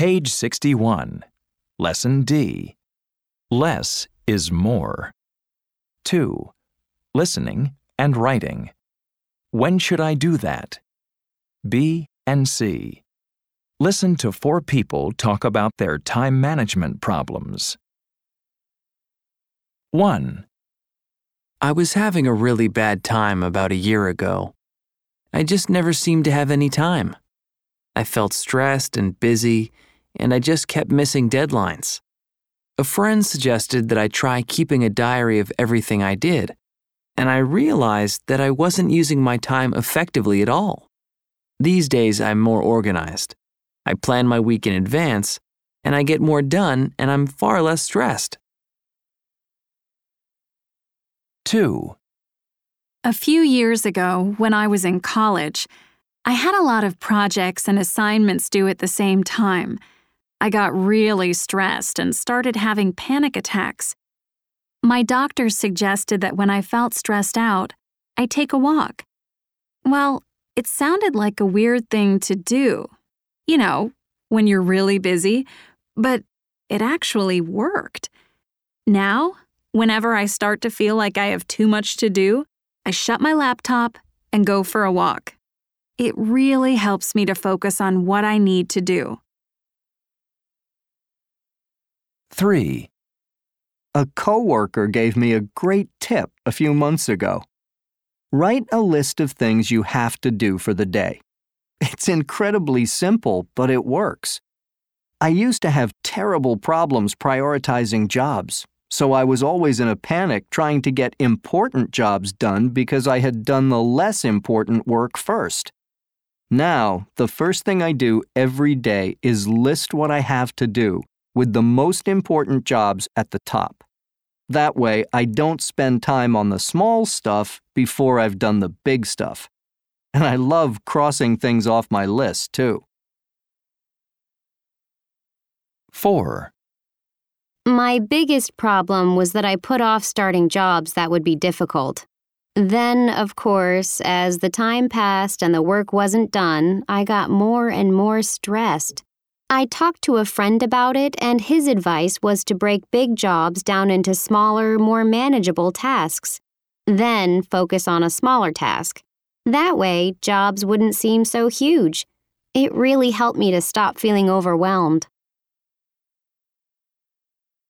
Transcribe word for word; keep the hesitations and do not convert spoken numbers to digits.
Page sixty-one. Lesson D. Less is more. two. Listening and writing. When should I do that? B and C. Listen to four people talk about their time management problems. one. I was having a really bad time about a year ago. I just never seemed to have any time. I felt stressed and busy, and I just kept missing deadlines. A friend suggested that I try keeping a diary of everything I did, and I realized that I wasn't using my time effectively at all. These days, I'm more organized. I plan my week in advance, and I get more done, and I'm far less stressed. two. A few years ago, when I was in college, I had a lot of projects and assignments due at the same time. I got really stressed and started having panic attacks. My doctor suggested that when I felt stressed out, I take a walk. Well, it sounded like a weird thing to do, you know, when you're really busy, but it actually worked. Now, whenever I start to feel like I have too much to do, I shut my laptop and go for a walk. It really helps me to focus on what I need to do. three. A coworker gave me a great tip a few months ago. Write a list of things you have to do for the day. It's incredibly simple, but it works. I used to have terrible problems prioritizing jobs, so I was always in a panic trying to get important jobs done because I had done the less important work first. Now, the first thing I do every day is list what I have to do, with the most important jobs at the top. That way, I don't spend time on the small stuff before I've done the big stuff. And I love crossing things off my list, too. four. My biggest problem was that I put off starting jobs that would be difficult. Then, of course, as the time passed and the work wasn't done, I got more and more stressed. I talked to a friend about it, and his advice was to break big jobs down into smaller, more manageable tasks. Then focus on a smaller task. That way, jobs wouldn't seem so huge. It really helped me to stop feeling overwhelmed.